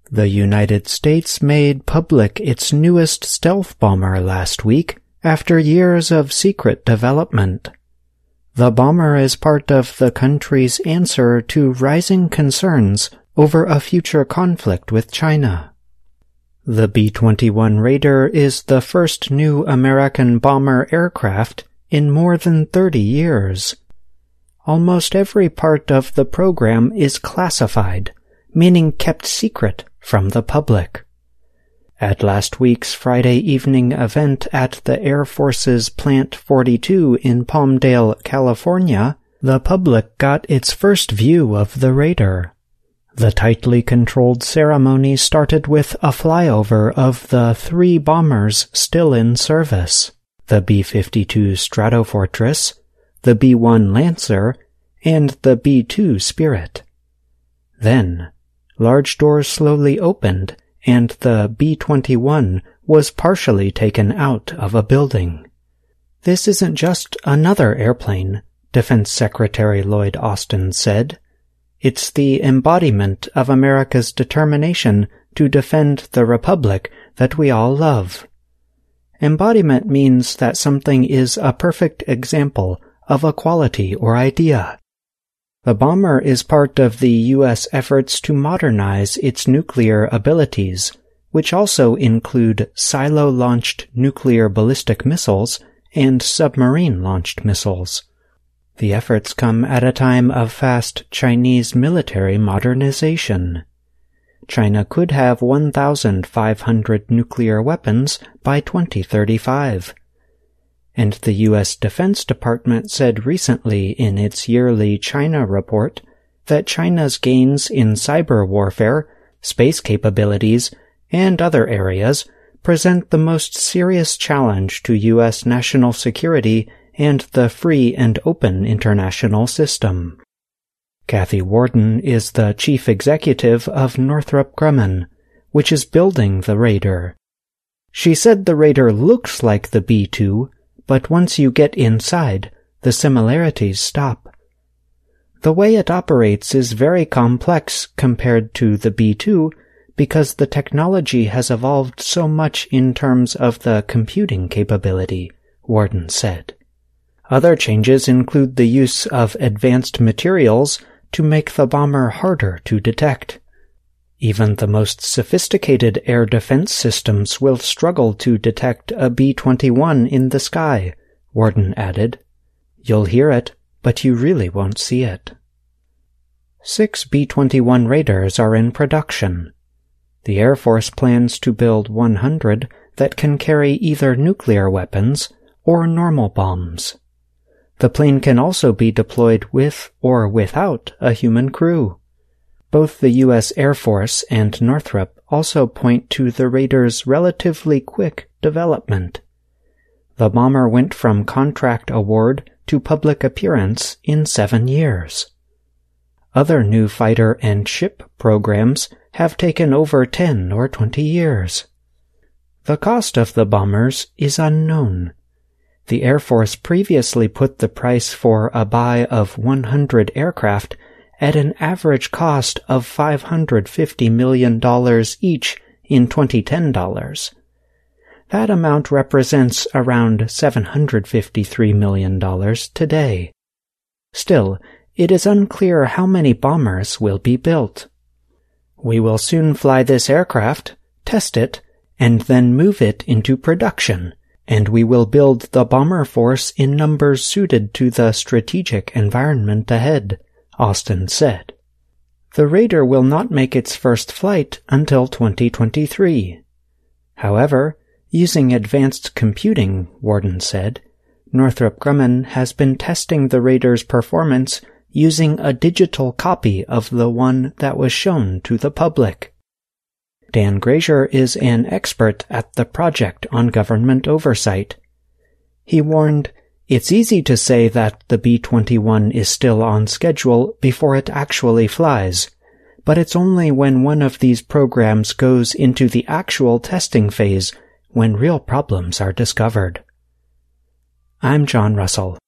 The United States made public its newest stealth bomber last week after years of secret development. The bomber is part of the country's answer to rising concerns over a future conflict with China. The B-21 Raider is the first new American bomber aircraft in more than 30 years. Almost every part of the program is classified, meaning kept secret from the public. At last week's Friday evening event at the Air Force's Plant 42 in Palmdale, California, the public got its first view of the Raider. The tightly controlled ceremony started with a flyover of the 3 bombers still in service: the B-52 Stratofortress, the B-1 Lancer, and the B-2 Spirit. Then, large doors slowly opened, and the B-21 was partially taken out of a building. "This isn't just another airplane," Defense Secretary Lloyd Austin said. "It's the embodiment of America's determination to defend the Republic that we all love." Embodiment means that something is a perfect example of a quality or idea. The bomber is part of the U.S. efforts to modernize its nuclear abilities, which also include silo-launched nuclear ballistic missiles and submarine-launched missiles. The efforts come at a time of fast Chinese military modernization. China could have 1,500 nuclear weapons by 2035. And the U.S. Defense Department said recently in its yearly China report that China's gains in cyber warfare, space capabilities, and other areas present the most serious challenge to U.S. national security and the free and open international system. Kathy Warden is the chief executive of Northrop Grumman, which is building the Raider. She said the Raider looks like the B-2, but once you get inside, the similarities stop. The way it operates is very complex compared to the B-2 because the technology has evolved so much in terms of the computing capability, Warden said. Other changes include the use of advanced materials to make the bomber harder to detect. Even the most sophisticated air defense systems will struggle to detect a B-21 in the sky, Warden added. You'll hear it, but you really won't see it. 6 B-21 Raiders are in production. The Air Force plans to build 100 that can carry either nuclear weapons or normal bombs. The plane can also be deployed with or without a human crew. Both the U.S. Air Force and Northrop also point to the Raider's relatively quick development. The bomber went from contract award to public appearance in 7 years. Other new fighter and ship programs have taken over 10 or 20 years. The cost of the bombers is unknown. The Air Force previously put the price for a buy of 100 aircraft at an average cost of $550 million each in 2010 dollars. That amount represents around $753 million today. Still, it is unclear how many bombers will be built. We will soon fly this aircraft, test it, and then move it into production, and we will build the bomber force in numbers suited to the strategic environment ahead, Austin said. The Raider will not make its first flight until 2023. However, using advanced computing, Warden said, Northrop Grumman has been testing the Raider's performance using a digital copy of the one that was shown to the public. Dan Grazier is an expert at the Project on Government Oversight. He warned, "It's easy to say that the B-21 is still on schedule before it actually flies, but it's only when one of these programs goes into the actual testing phase when real problems are discovered." I'm John Russell.